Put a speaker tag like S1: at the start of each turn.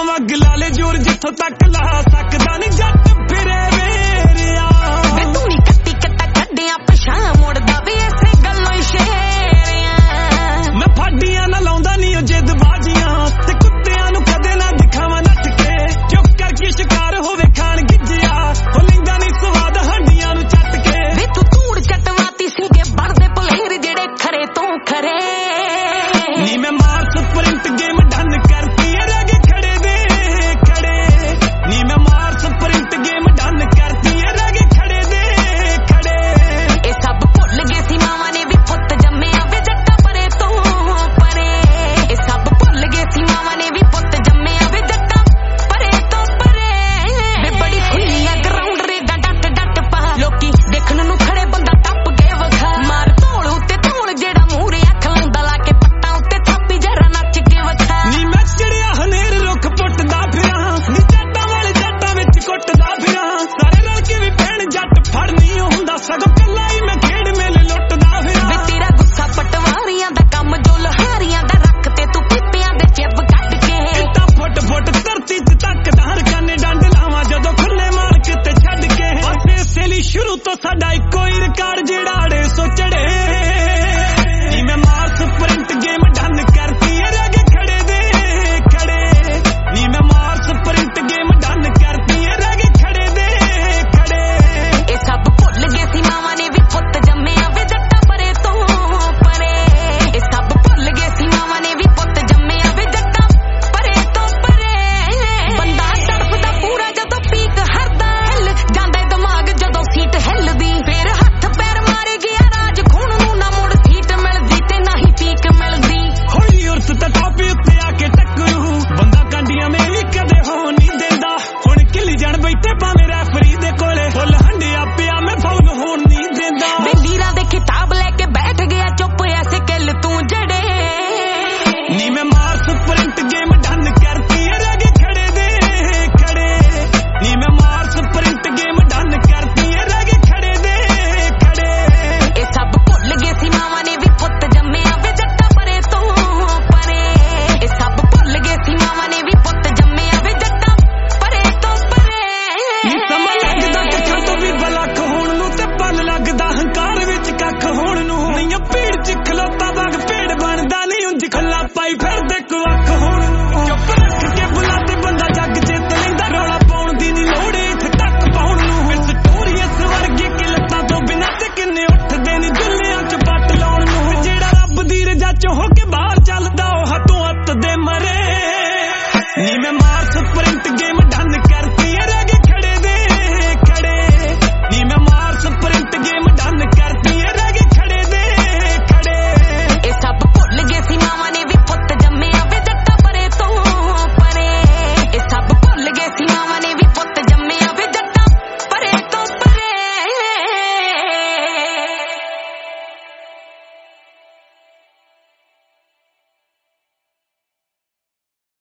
S1: वग लाले जोर जिथों तक ला सकदा नहीं जट फिरे वेरिया
S2: वे तू नी कट्टी कट्टा कड्डियां पछां मुड़दा वे इसे गल्लों ही शेरिया
S1: मैं फाडियां ना लाउंदा नहीं ओ जिद बाजियां ते कुत्तियां नू कदे ना दिखावां नट के चुप करके शिकार होवे खान गिज्जिया हो लिंदा नहीं स्वाद हंडियां नू चट के
S2: वे तू धूड़ चटवाती सीगे बढ़दे पलेर जेड़े खरे तो खरे
S1: नी मैं मार स्प्रिंट गेम डन करती है रगे खड़े दे खड़े नी मैं मार स्प्रिंट गेम डन करती है रगे खड़े दे खड़े
S2: ए सब भुल गए सी मावां ने भी पुत्त जम्मे आवे जट्टा परे तो परे ए सब भुल गए सी मावां ने भी पुत्त जम्मे आवे जट्टा परे तो परे वे बड़ी खुलियां ग्राउंड रे डट डट पा लोकी देखण नू खड़े बंदा टप के वखा मार धौल उत्ते धौल जेड़ा मूरे अख लाउंदा ला के पट्टां उत्ते थापी जरा नच के वखा
S1: नी मैं चिड़िया हनेर रुख पुੱਟਦਾ ਫਿਰਾਂ नी जट्टां वाले जट्टां विच कुੱਟਦਾ ਫਿਰਾਂ सारे रल के भी भैन जट फड़ नहीं ਹੁੰਦਾ सगों कल्ला ही मैं खेड़ मेले लुੱਟਦਾ ਫਿਰਾਂ
S2: वे तेरा गुस्सा पटवारियां दा कम जो लहारियां दा रख ते तू पिप्पियां दे चिब कट के
S1: इत्ता फुट फुट धरती च तकदा हर काने डंड लावां जदों खुले मार के ते छड्ड के बस इसे ਲਈ शुरू तो साडा इक्को ही रिकार्ड जेड़ा अड़े सो चढ़े नी मैं मार स्प्रिंट गेम डन करती है रगे खड़े दे खड़े नी मैं मार स्प्रिंट गेम डन करती है रगे खड़े दे खड़े
S2: ए सब भुल गए सी मावां ने भी पुत्त जम्मे आवे जट्टा परे तो परे ए सब भुल गए सी मावां ने भी पुत्त जम्मे आवे जट्टा परे तो परे बंदा तड़पदा पूरा जदों पीक हरदा हिल जांदा दिमाग जदों सीट हिलदी फिर हत्थ पैर मारे गया राज खून नू ना मुड़ सीट मिलदी ते ना ही पीक मिलदी
S1: होली उर्स ते टापी उत्ते आके टक्करू बंदा कांडियां में भी कदे हो नहीं देंदा हुण किली जण बैठे भावें रैफरी दे कोले फुल हंडिया पिया मैं फाउल होण नहीं देंदा
S2: वे लीरां दे किताब लेके बैठ गया चुप ऐसे किल तू जड़े
S1: नी मैं मार स्प्रिंट गेम डन करती है रगे खड़े दे खड़े नी मैं मार स्प्रिंट गेम डन करती है रगे खड़े दे खड़े
S2: ए सब भुल गए सी मावां ने भी पुत्त जम्मे आवे जट्टा परे तो परे ए सब भुल गए सी मावां ने भी पुत्त जम्मे आवे जट्टा परे तो परे
S1: नी समा लगदा कखां तो भी बलख होण नू ते पल लगदा हंकार विच कख होण नू नहीं भीड़ च खलोता बाग पेड़ बनदा नहीं ਉਂਝ ਖੱਲਾ ਪਾਈ ਫਿਰਦੇ ਕੁ ਅੱਖ ਹੋਣ